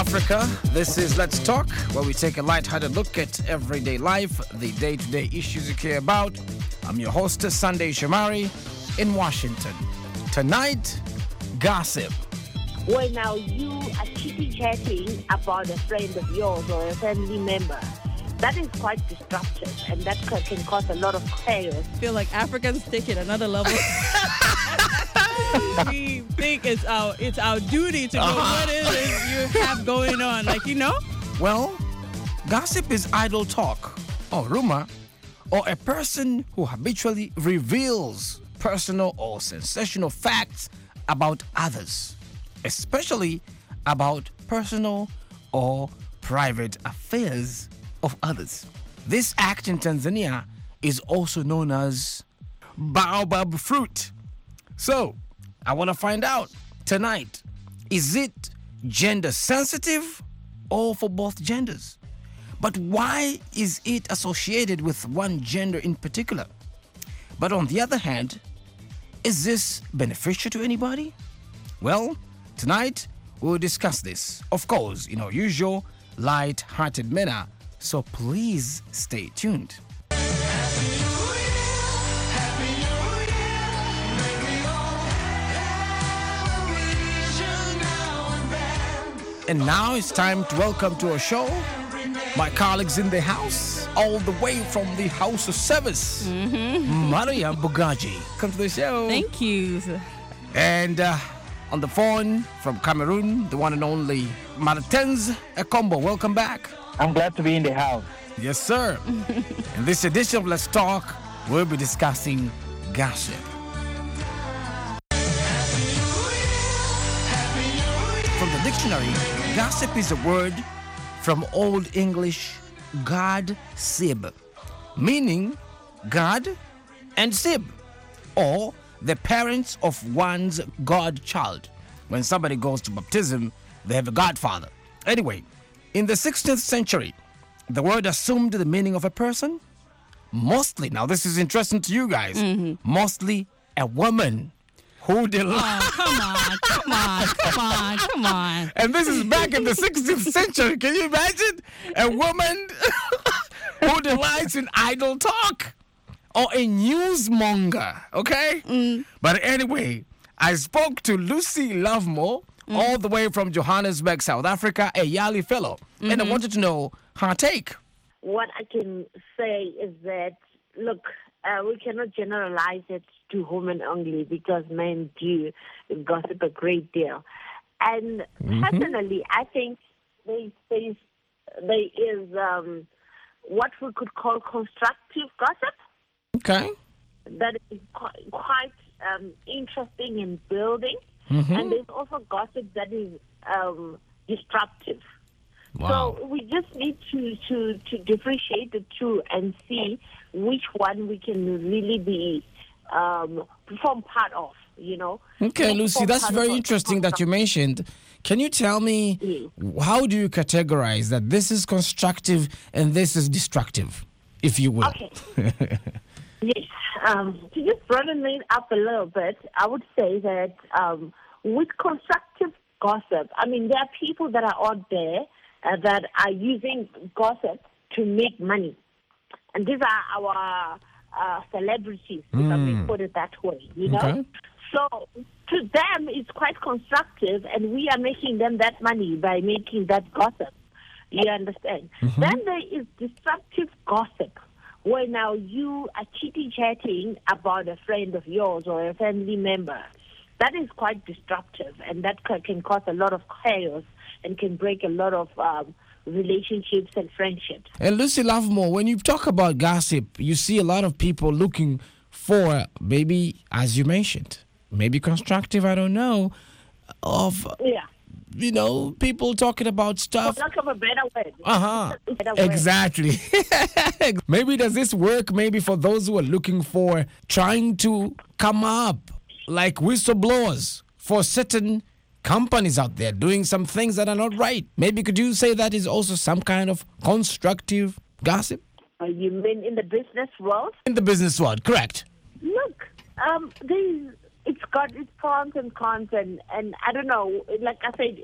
Africa. This is Let's Talk, where we take a light-hearted look at everyday life, the day-to-day issues you care about. I'm your host, Sunday Shamari, in Washington. Tonight, gossip. Well, now you are chitty-chatting about a friend of yours or a family member. That is quite destructive, and that can cause a lot of chaos. I feel like Africans take it another level. We think it's our duty to know what it is you have going on. Like, you know? Well, gossip is idle talk or rumor or a person who habitually reveals personal or sensational facts about others, especially about personal or private affairs of others. This act in Tanzania is also known as baobab fruit. So, I want to find out tonight, is it gender sensitive or for both genders? But why is it associated with one gender in particular? But on the other hand, is this beneficial to anybody? Well, tonight we'll discuss this, of course, in our usual light-hearted manner. So please stay tuned. And now it's time to welcome to our show my colleagues in the house, all the way from the House of Service, Mariam Bugaji. Come to the show. Thank you. And on the phone from Cameroon, the one and only Martens Ekombo. Welcome back. I'm glad to be in the house. Yes, sir. In this edition of Let's Talk, we'll be discussing gossip. From the dictionary, gossip is a word from Old English God sib, meaning God and sib, or the parents of one's godchild. When somebody goes to baptism, they have a godfather. Anyway, in the 16th century, the word assumed the meaning of a person, mostly, now this is interesting to you guys, mostly a woman who delights. Oh, come on. And this is back in the 16th century. Can you imagine? A woman who delights in idle talk. Or a newsmonger, okay? But anyway, I spoke to Lucy Lovemore, all the way from Johannesburg, South Africa, a Yali fellow. And I wanted to know her take. What I can say is that, look, we cannot generalize it to women only because men do gossip a great deal. And personally, I think there is what we could call constructive gossip. Okay. That is quite interesting in building. And there's also gossip that is disruptive. Wow. So we just need to differentiate the two and see which one we can really be perform part of, you know. Okay, Lucy, that's very interesting that you mentioned. Can you tell me, how do you categorize that this is constructive and this is destructive, if you will? Okay. Yes. To just broaden it up a little bit, I would say that with constructive gossip, I mean, there are people that are out there that are using gossip to make money. And these are our celebrities, if I may put it that way, you know? Okay. So to them, it's quite constructive, and we are making them that money by making that gossip. You understand? Then there is destructive gossip, where now you are chitty-chatting about a friend of yours or a family member. That is quite destructive, and that can cause a lot of chaos and can break a lot of relationships and friendships. And Lucy Lovemore, when you talk about gossip, you see a lot of people looking for, maybe, as you mentioned, maybe constructive, I don't know, of, you know, people talking about stuff. For lack of a better word. Exactly. Maybe does this work maybe for those who are looking for trying to come up like whistleblowers for certain companies out there doing some things that are not right? Maybe could you say that is also some kind of constructive gossip? You mean in the business world? In the business world, correct. Look, it's got its pros and cons, and I don't know, like I said, it's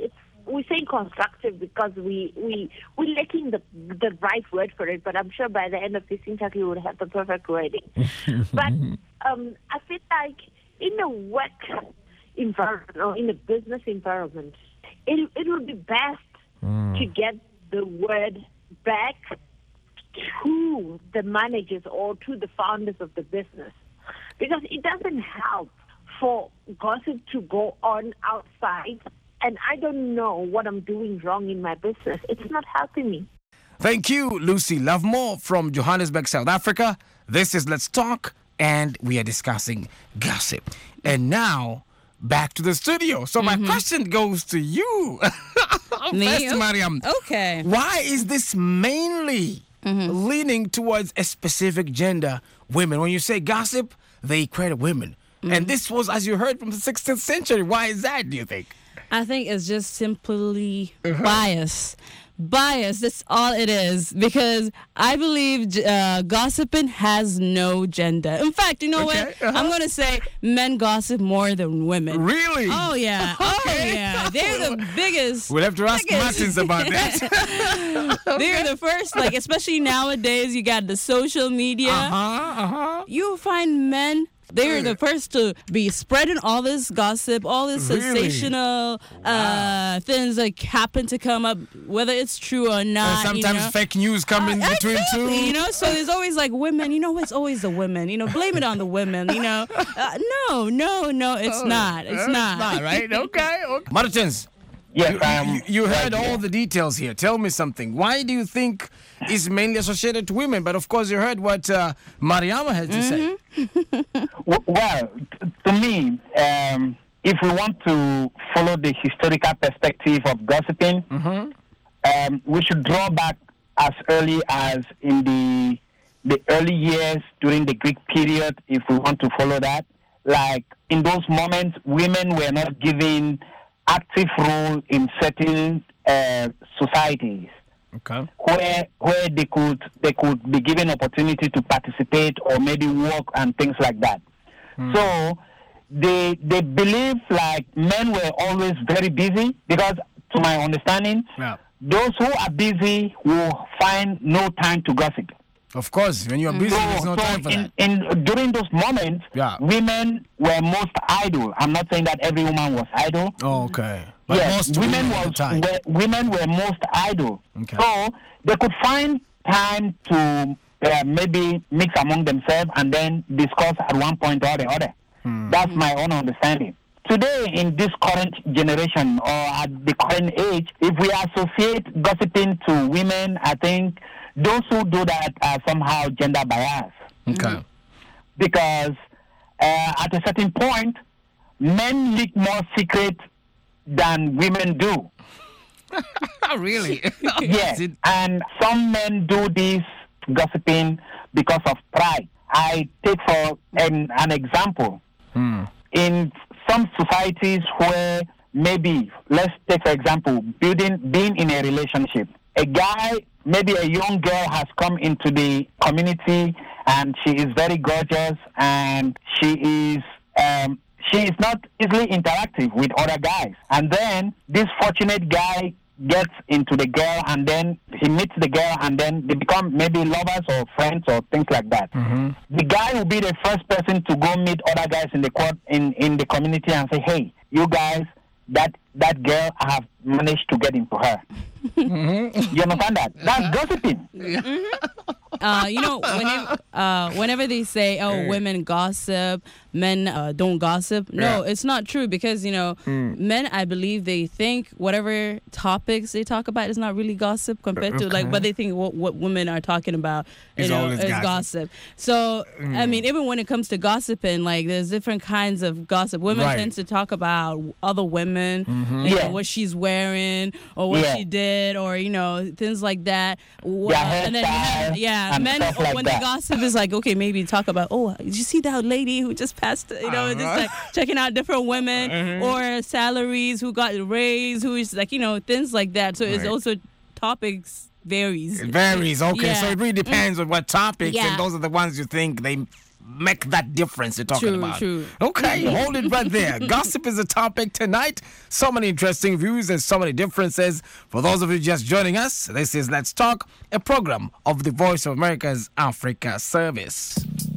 we're saying constructive because we're lacking the right word for it. But I'm sure by the end of this interview we'll have the perfect wording. But I feel like in a work environment or in a business environment, it would be best to get the word back to the managers or to the founders of the business, because it doesn't help for gossip to go on outside and I don't know what I'm doing wrong in my business. It's not helping me. Thank you, Lucy Lovemore from Johannesburg, South Africa. This is Let's Talk, and we are discussing gossip. And now, back to the studio. So my question goes to you. Me? First, Mariam. Okay. Why is this mainly leaning towards a specific gender, women? When you say gossip, they equate women. And this was, as you heard, from the 16th century. Why is that, do you think? I think it's just simply bias. Bias, that's all it is. Because I believe gossiping has no gender. In fact, you know what? I'm going to say men gossip more than women. Really? Oh, yeah. Oh, yeah. They're the biggest. We'll have to ask Martins about that. They're the first, like, especially nowadays, you got the social media. You'll find men. They're the first to be spreading all this gossip, all this sensational things that happen to come up, whether it's true or not. Sometimes fake news come in between too. You know, so there's always like women. You know, it's always the women. You know, blame it on the women. You know, no, it's not. It's not. Right? Okay. Martins. Yes, you heard all the details here. Tell me something. Why do you think it's mainly associated to women? But of course, you heard what Mariama had to say. Well, to me, if we want to follow the historical perspective of gossiping, we should draw back as early as in the early years during the Greek period, if we want to follow that. Like, in those moments, women were not given active role in certain societies, where they could be given opportunity to participate or maybe work and things like that. So they believe like men were always very busy, because to my understanding, those who are busy will find no time to gossip. Of course, when you're busy, there's no time for that. During those moments, women were most idle. I'm not saying that every woman was idle. Oh, okay. But yes, most women were most idle. Okay. So they could find time to maybe mix among themselves and then discuss at one point or the other. That's my own understanding. Today, in this current generation or at the current age, if we associate gossiping to women, I think those who do that are somehow gender biased. Okay. Because at a certain point, men leak more secrets than women do. Really? Yes. And some men do this gossiping because of pride. I take for an example. In some societies where maybe, let's take for example, being in a relationship. A guy, maybe a young girl has come into the community and she is very gorgeous and she is not easily interactive with other guys. And then this fortunate guy gets into the girl and then he meets the girl and then they become maybe lovers or friends or things like that. The guy will be the first person to go meet other guys in the community and say, hey, you guys, that girl, I have managed to get into her. You understand that? That's gossiping. You know, whenever they say, oh, women gossip, men don't gossip. No, it's not true, because, you know, men, I believe they think whatever topics they talk about is not really gossip compared to like what they think what women are talking about is gossip. So, I mean, even when it comes to gossiping, like there's different kinds of gossip. Women tend to talk about other women, you know, what she's wearing or what she did or, you know, things like that. And then, men, like when they gossip, is like, okay, maybe talk about, oh, did you see that lady who just passed, you know, just like checking out different women or salaries, who got raised, who is like, you know, things like that. So it's also topics varies. It varies, okay. So it really depends on what topics, and those are the ones you think they make that difference you're talking about. True. Okay, hold it right there. Gossip is the topic tonight. So many interesting views and so many differences. For those of you just joining us, this is Let's Talk, a program of the Voice of America's Africa Service.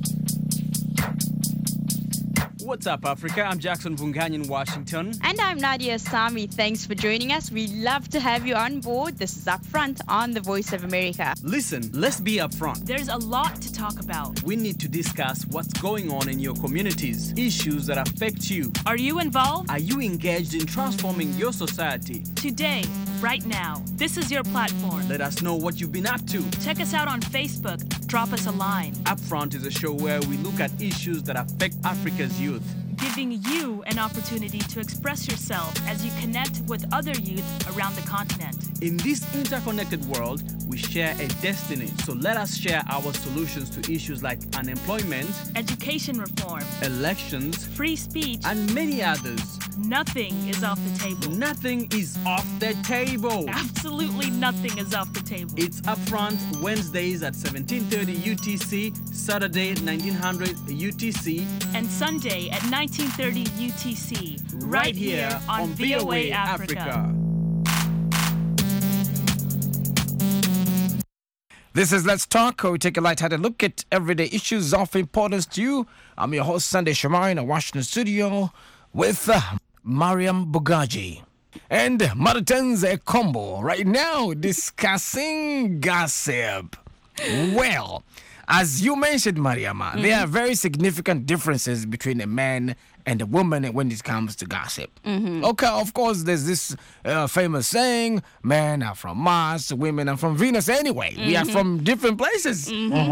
What's up, Africa? I'm Jackson Vungan in Washington. And I'm Nadia Sami. Thanks for joining us. We love to have you on board. This is Upfront on the Voice of America. Listen, let's be upfront. There's a lot to talk about. We need to discuss what's going on in your communities, issues that affect you. Are you involved? Are you engaged in transforming your society? Today, right now, this is your platform. Let us know what you've been up to. Check us out on Facebook. Drop us a line. Upfront is a show where we look at issues that affect Africa's youth, giving you an opportunity to express yourself as you connect with other youth around the continent. In this interconnected world, we share a destiny. So let us share our solutions to issues like unemployment, education reform, elections, free speech, and many others. Nothing is off the table. Nothing is off the table. Absolutely nothing is off the table. It's Upfront Wednesdays at 17:30 UTC, Saturday 1900 UTC, and Sunday at 19:30 UTC. Right here on VOA Africa. This is Let's Talk, where we take a light-hearted look at everyday issues of importance to you. I'm your host, Sunday Shamari, in a Washington studio with Mariam Bugaji and Maritenze Combo, right now discussing gossip. Well, as you mentioned, Mariama, there are very significant differences between a man and a woman when it comes to gossip. Okay, of course, there's this famous saying, men are from Mars, women are from Venus anyway. We are from different places.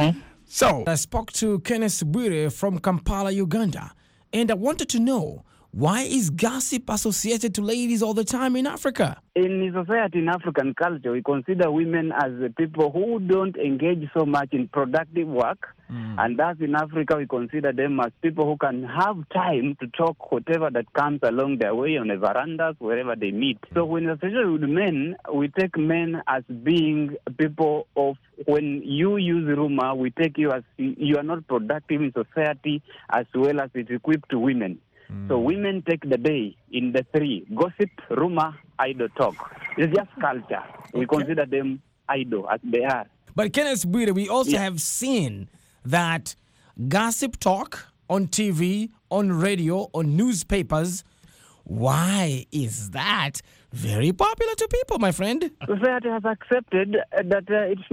So, I spoke to Kenneth Bwire from Kampala, Uganda, and I wanted to know, why is gossip associated to ladies all the time in Africa? In society, in African culture, we consider women as people who don't engage so much in productive work. And thus in Africa, we consider them as people who can have time to talk whatever that comes along their way on the verandas, wherever they meet. So when associated with men, we take men as being people of, when you use rumor, we take you as you are not productive in society as well as it's equipped to women. So women take the day in the three: gossip, rumor, idle talk. It's just culture. We consider them idle as they are. But Kenneth Bwire, we also have seen that gossip talk on TV, on radio, on newspapers, why is that very popular to people, my friend? Society has accepted that it's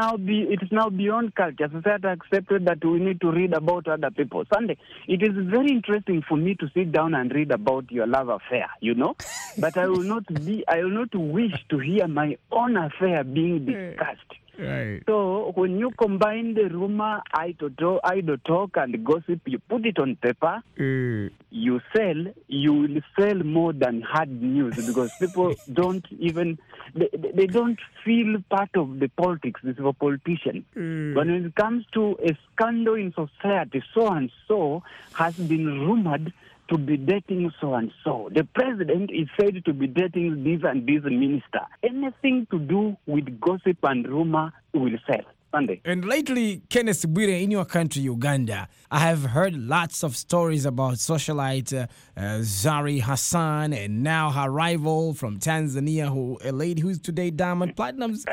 now beyond culture. Society has accepted that we need to read about other people. Sunday, it is very interesting for me to sit down and read about your love affair, you know, but I will not wish to hear my own affair being discussed. Right. So when you combine the rumor, idle talk, and gossip, you put it on paper, you will sell more than hard news, because people don't even, they don't feel part of the politics. This is a politician. But when it comes to a scandal in society, so and so has been rumored to be dating so and so. The president is said to be dating this and this minister. Anything to do with gossip and rumor will sell. Sunday. And lately, Kenneth Bwire, in your country, Uganda, I have heard lots of stories about socialite Zari Hassan, and now her rival from Tanzania, a lady who's today Diamond Platinum's.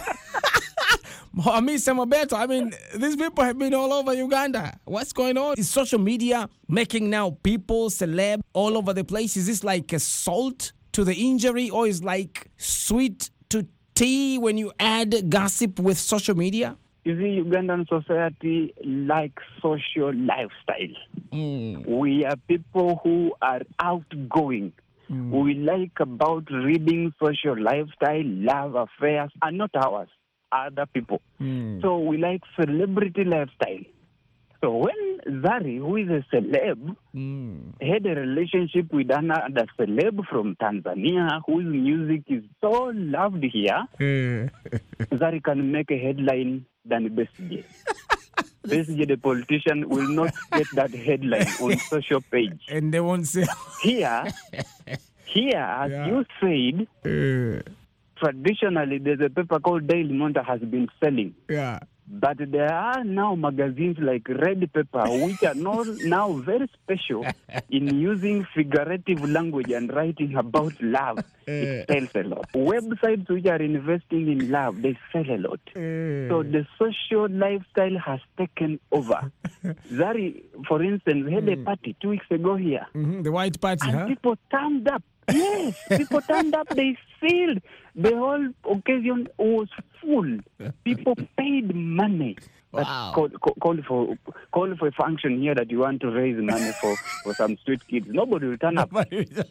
I mean, these people have been all over Uganda. What's going on? Is social media making now people celeb all over the place? Is this like a salt to the injury, or is like sweet to tea when you add gossip with social media? You see, Ugandan society likes social lifestyle. We are people who are outgoing. We like about reading social lifestyle, love affairs, and not ours. Other people. So we like celebrity lifestyle. So when Zari, who is a celeb, had a relationship with another celeb from Tanzania, whose music is so loved here, Zari can make a headline than Besigye. Besigye, the politician, will not get that headline on social page. And they won't say... Here, as you said... Traditionally, there's a paper called Daily Monitor has been selling. But there are now magazines like Red Pepper, which are now very special in using figurative language and writing about love. It sells a lot. Websites which are investing in love, they sell a lot. So the social lifestyle has taken over. Zari, for instance, had a party 2 weeks ago here. The white party, and people turned up. Yes, people turned up. They filled. The whole occasion was full. People paid money. Wow. Call for a function here that you want to raise money for some street kids. Nobody will turn up.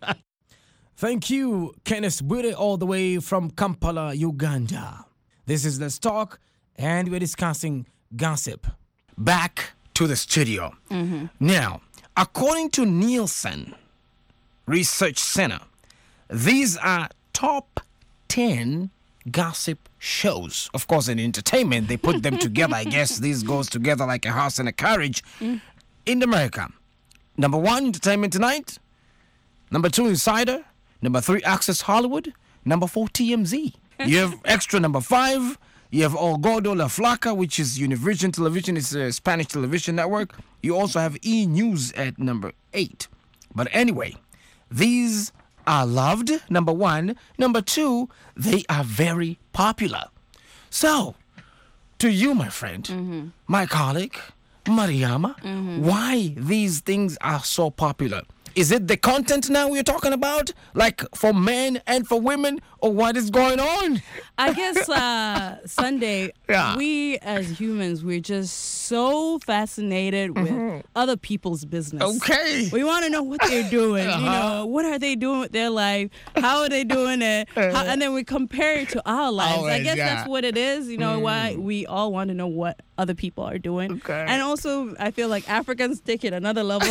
Thank you, Kenneth Bwire, all the way from Kampala, Uganda. This is Let's Talk, and we're discussing gossip. Back to the studio. Now, according to Nielsen Research Center, these are top 10 gossip shows. Of course, in entertainment, they put them together. I guess this goes together like a horse and a carriage in America. Number 1, Entertainment Tonight. Number 2, Insider. Number 3, Access Hollywood. Number 4, TMZ. You have extra number 5. You have El Gordo La Flaca, which is Univision Television. It's a Spanish television network. You also have E! News at number 8. But anyway, these are loved, number 1. Number 2, they are very popular. So, to you, my friend, my colleague, Mariama, why these things are so popular? Is it the content now we're talking about? Like for men and for women? Or what is going on? I guess, Sunday, we as humans, we're just so fascinated with other people's business. Okay. We want to know what they're doing. You know, what are they doing with their life? How are they doing it? And then we compare it to our lives. Always, I guess that's what it is. You know, why we all want to know what other people are doing. Okay. And also, I feel like Africans take it another level.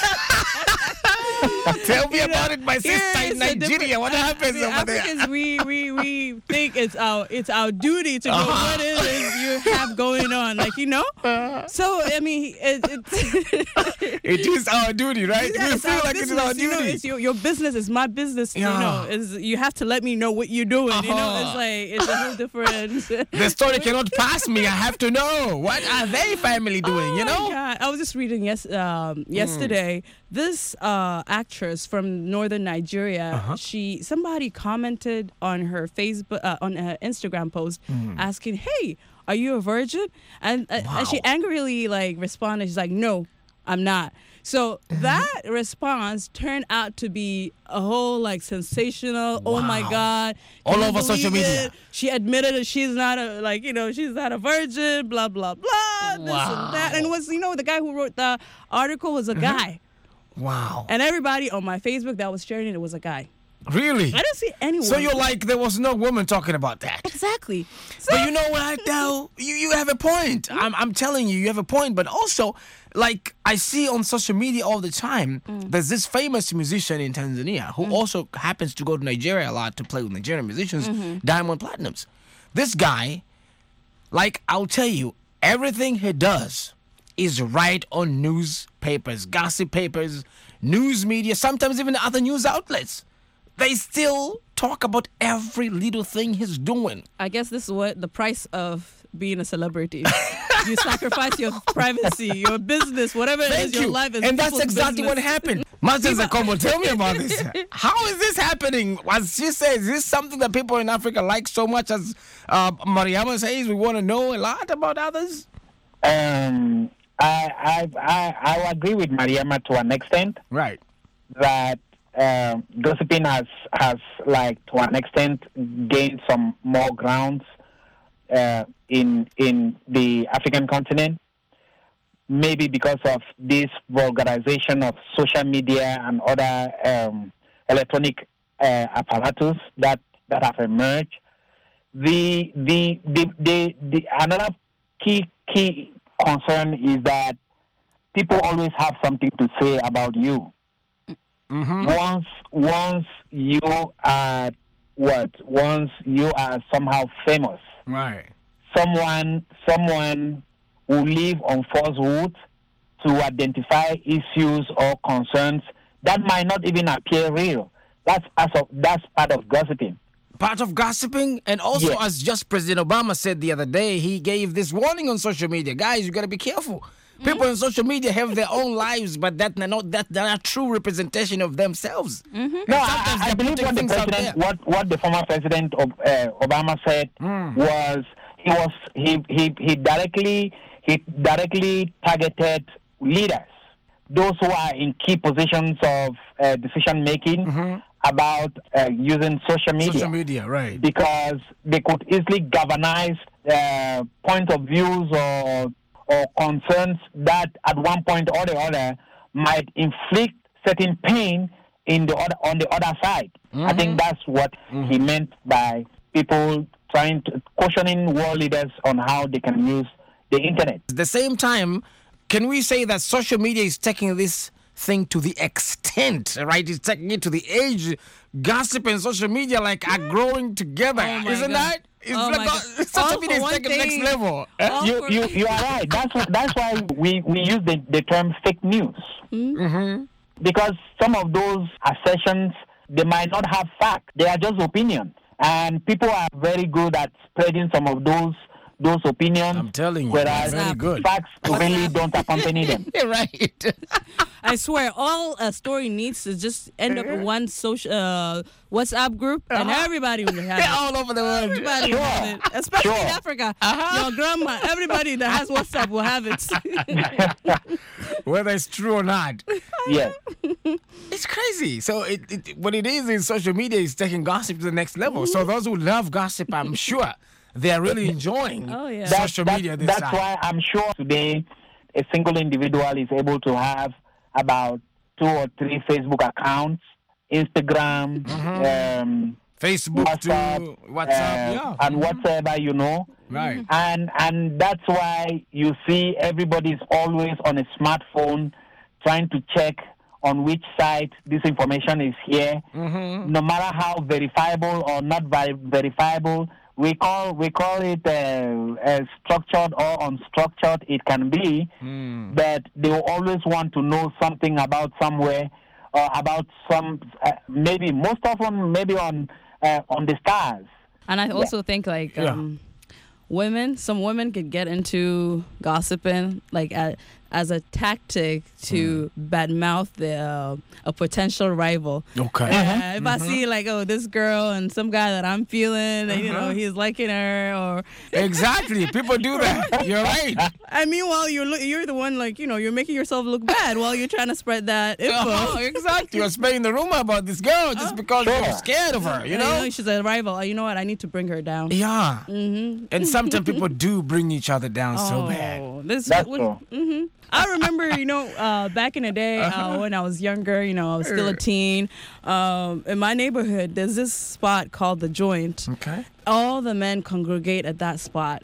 Tell me about it, my sister in Nigeria. What happens over there? Africans, we think it's our duty to know what it is you have going on, like, you know. So I mean, it is our duty, right? Yeah, we feel like it's our duty. You know, it's your business is my business. You know, you have to let me know what you're doing. You know, it's like it's a whole different. The story cannot pass me. I have to know what are they family doing. You know. God. I was just reading yesterday. This actress from northern Nigeria, somebody commented on her Facebook, on her Instagram post, asking, "Hey, are you a virgin?" And she angrily responded. She's like, "No, I'm not." So that response turned out to be a whole sensational. Wow. Oh my God! All over social media. She admitted that she's not she's not a virgin. Blah blah blah. This and that. And the guy who wrote the article was a guy. Wow. And everybody on my Facebook that was sharing it was a guy. Really? I didn't see anyone. So you're like, there was no woman talking about that. Exactly. So, but you know what, though? You have a point. I'm telling you have a point. But also, I see on social media all the time, there's this famous musician in Tanzania who also happens to go to Nigeria a lot to play with Nigerian musicians, Diamond Platnumz. This guy, I'll tell you, everything he does is right on newspapers, gossip papers, news media, sometimes even other news outlets. They still talk about every little thing he's doing. I guess this is what the price of being a celebrity. You sacrifice your privacy, your business, whatever it is, your life is. And that's exactly what happened. Master Zakombo, tell me about this. How is this happening? As she says, is this something that people in Africa like so much as Mariama says? We want to know a lot about others? I agree with Mariama to an extent. Right. That gossiping has to an extent gained some more grounds in the African continent. Maybe because of this vulgarization of social media and other electronic apparatus that have emerged. The another key concern is that people always have something to say about you. Once you are somehow famous, right? Someone will live on falsehoods to identify issues or concerns that might not even appear real. That's part of gossiping. part of gossiping. And also, Yes. as just President Obama said the other day, he gave this warning on social media. Guys, you got to be careful. People on social media have their own lives, but they're not true representation of themselves. No, sometimes I they're believe putting what the things out president, there. what the former president of Obama said was he directly targeted leaders, those who are in key positions of decision making about using social media. Social media, right. Because they could easily galvanize point of views or concerns that at one point or the other might inflict certain pain on the other side. I think that's what he meant by people cautioning world leaders on how they can use the internet. At the same time, can we say that social media is taking this thing to the extent, right? It's taking it to the age. Gossip and social media are growing together. Oh my Isn't God. that? It's Oh my God. social All media for is one taking the thing. next level. You are right. That's why we use the term fake news. Because some of those assertions, they might not have fact. They are just opinions. And people are very good at spreading some of those opinions. I'm telling you, whereas they're very good. facts really don't accompany them. Right. I swear, all a story needs to just end up in one social WhatsApp group, and everybody will have it. All over the world. Everybody will have it, especially in Africa. Your grandma, everybody that has WhatsApp will have it. Whether it's true or not. Yes. It's crazy. So what it is social media is taking gossip to the next level. So those who love gossip, I'm sure they are really enjoying social media this That's time. why I'm sure today a single individual is able to have about 2 or 3 Facebook accounts, Instagram, Facebook, WhatsApp, and whatsoever, Right. And that's why you see everybody's always on a smartphone trying to check on which site this information is here. No matter how verifiable or not verifiable, we call it as structured or unstructured it can be, but they will always want to know something about somewhere, about some, maybe most often maybe on the stars. And I also think some women could get into gossiping as a tactic to badmouth a potential rival. Okay. If I see this girl and some guy that I'm feeling, and, he's liking her, or Exactly. People do that. You're right. and meanwhile you're the one you're making yourself look bad while you're trying to spread that info. Exactly. You're spreading the rumor about this girl just because you're scared of her, you know? She's a rival. You know what? I need to bring her down. Yeah. And sometimes people do bring each other down so bad. That's true. I remember, back in the day when I was younger, I was still a teen. In my neighborhood, there's this spot called The Joint. Okay. All the men congregate at that spot.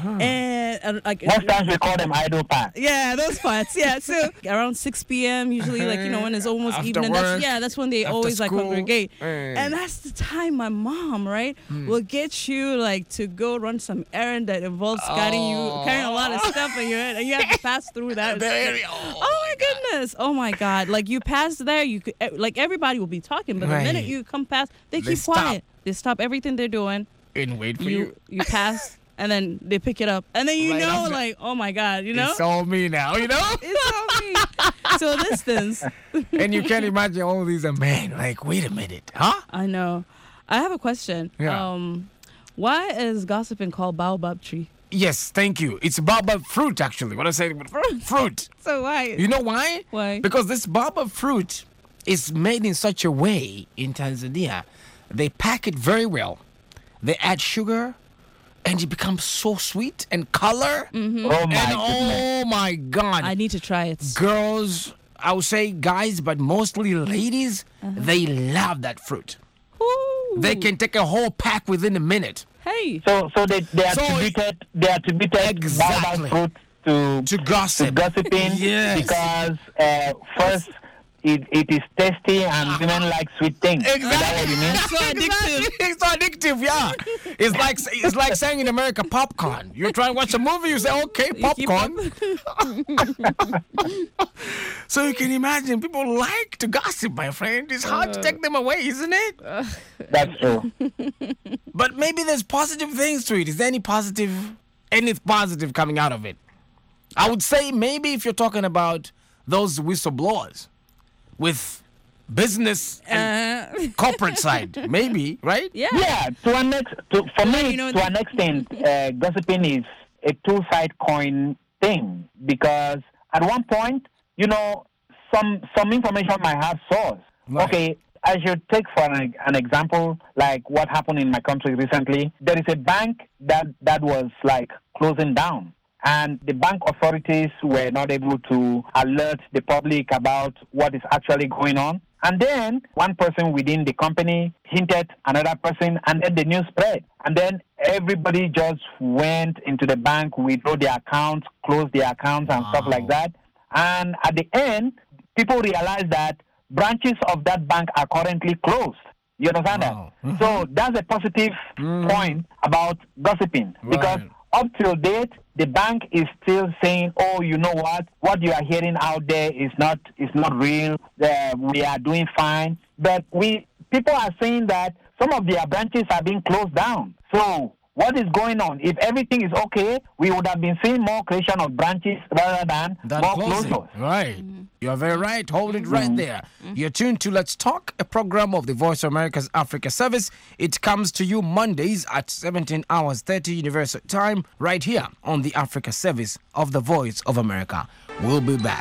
And Most times we call them idle parts. yeah, those spots. Yeah, so around 6 p.m. usually, when it's almost After evening. work, That's when they after always school. congregate. Hey. And that's the time my mom, will get you to go run some errand that involves carrying a lot of stuff in your head, and you have to pass through that. Oh my goodness! Oh my God! You pass there, you could everybody will be talking, but the minute you come past, they keep stop. quiet. They stop everything they're doing. And wait for you. You pass. And then they pick it up. And then Right after. oh my God, It's all me now, It's all me. So distance. And you can't imagine all these are men. Wait a minute. Huh? I know. I have a question. Yeah. Why is gossiping called baobab tree? Yes, thank you. It's baobab fruit, actually. What I said, fruit. So why? You know why? Why? Because this baobab fruit is made in such a way in Tanzania. They pack it very well. They add sugar, and it becomes so sweet and color. Oh my goodness. Oh my God. I need to try it. Girls, I would say guys, but mostly ladies, they love that fruit. Ooh. They can take a whole pack within a minute. Hey. So they attributed Exactly. baobab fruit to To gossip. gossiping Yes. because first it is tasty and women like sweet things. Is that what you mean? It's so addictive. It's so addictive, yeah. It's like saying in America, popcorn. You're trying to watch a movie, you say, okay, popcorn. So you can imagine, people like to gossip, my friend. It's hard to take them away, isn't it? That's true. But maybe there's positive things to it. Is there anything positive coming out of it? I would say maybe if you're talking about those whistleblowers with business and corporate side, maybe, right? Yeah. To an extent, gossiping is a two-side coin thing, because at one point, some information might have source. Right. Okay, I should take for an example, like what happened in my country recently. There is a bank that was like closing down, and the bank authorities were not able to alert the public about what is actually going on. And then one person within the company hinted another person, and then the news spread. And then everybody just went into the bank, withdrew their accounts, closed their accounts and stuff like that. And at the end, people realized that branches of that bank are currently closed. You understand that? Mm-hmm. So that's a positive point about gossiping, because up till date, the bank is still saying, "Oh, you know what you are hearing out there is not real. We are doing fine." But people are saying that some of their branches are being closed down. So what is going on? If everything is okay, we would have been seeing more creation of branches rather than more closing. closures. Right. You are very right. Hold it right there. You're tuned to Let's Talk, a program of the Voice of America's Africa Service. It comes to you Mondays at 17 hours 30 Universal Time, right here on the Africa Service of the Voice of America. We'll be back.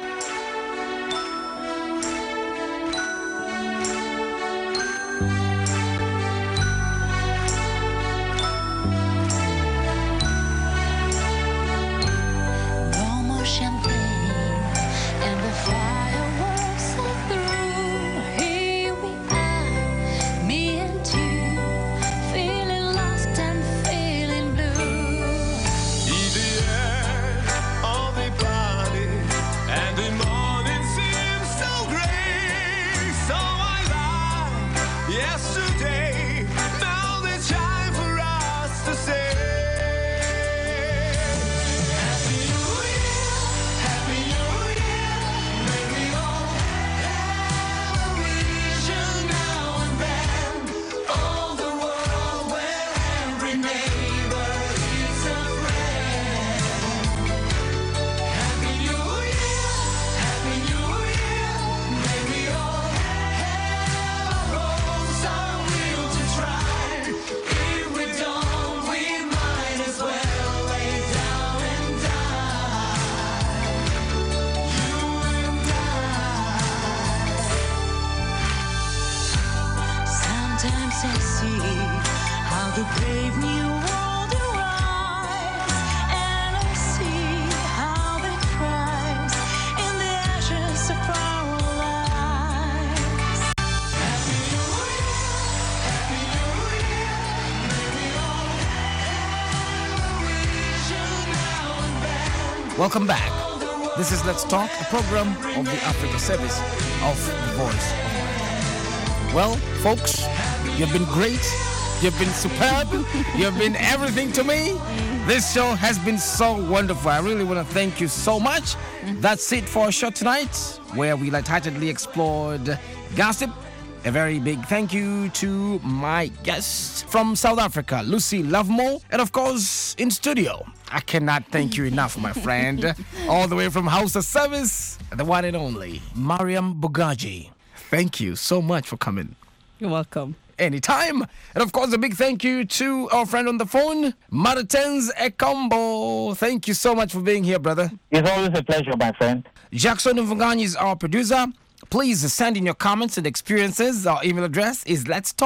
Welcome back. This is Let's Talk, a program of the Africa Service of the Voice of America. Well, folks, you've been great. You've been superb. You've been everything to me. This show has been so wonderful. I really want to thank you so much. That's it for our show tonight, where we lightheartedly explored gossip. A very big thank you to my guest from South Africa, Lucy Lovemore, and of course, in studio, I cannot thank you enough, my friend, all the way from House of Service, the one and only, Mariam Bugaji. Thank you so much for coming. You're welcome. Anytime. And of course, a big thank you to our friend on the phone, Martens Ekombo. Thank you so much for being here, brother. It's always a pleasure, my friend. Jackson Mvunganyi is our producer. Please send in your comments and experiences. Our email address is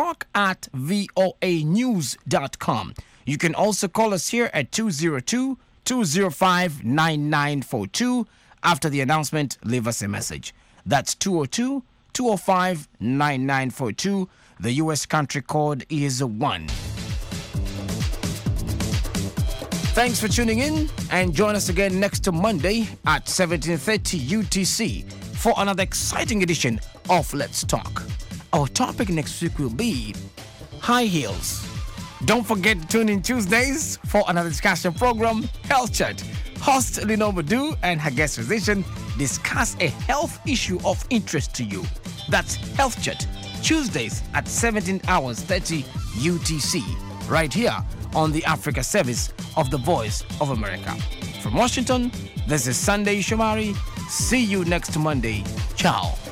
letstalk@voanews.com. You can also call us here at 202-205-9942. After the announcement, leave us a message. That's 202-205-9942. The U.S. country code is 1. Thanks for tuning in, and join us again next Monday at 17:30 UTC for another exciting edition of Let's Talk. Our topic next week will be high heels. Don't forget to tune in Tuesdays for another discussion program, Health Chat. Host Lenore Madu and her guest physician discuss a health issue of interest to you. That's Health Chat, Tuesdays at 17 hours 30 UTC, right here on the Africa service of the Voice of America. From Washington, this is Sunday Shomari. See you next Monday. Ciao.